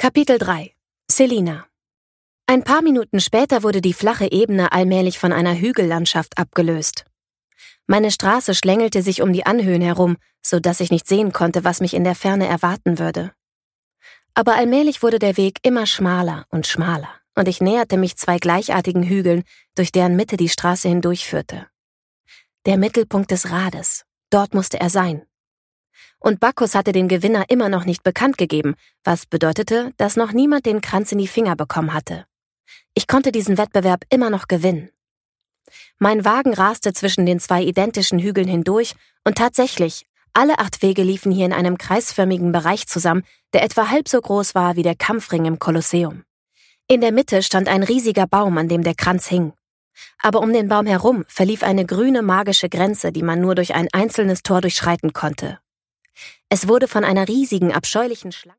Kapitel 3 Selina. Ein paar Minuten später wurde die flache Ebene allmählich von einer Hügellandschaft abgelöst. Meine Straße schlängelte sich um die Anhöhen herum, so dass ich nicht sehen konnte, was mich in der Ferne erwarten würde. Aber allmählich wurde der Weg immer schmaler und ich näherte mich zwei gleichartigen Hügeln, durch deren Mitte die Straße hindurchführte. Der Mittelpunkt des Rades, dort musste er sein. Und Bacchus hatte den Gewinner immer noch nicht bekannt gegeben, was bedeutete, dass noch niemand den Kranz in die Finger bekommen hatte. Ich konnte diesen Wettbewerb immer noch gewinnen. Mein Wagen raste zwischen den zwei identischen Hügeln hindurch und tatsächlich, alle 8 Wege liefen hier in einem kreisförmigen Bereich zusammen, der etwa halb so groß war wie der Kampfring im Kolosseum. In der Mitte stand ein riesiger Baum, an dem der Kranz hing. Aber um den Baum herum verlief eine grüne magische Grenze, die man nur durch ein einzelnes Tor durchschreiten konnte. Es wurde von einer riesigen, abscheulichen Schlange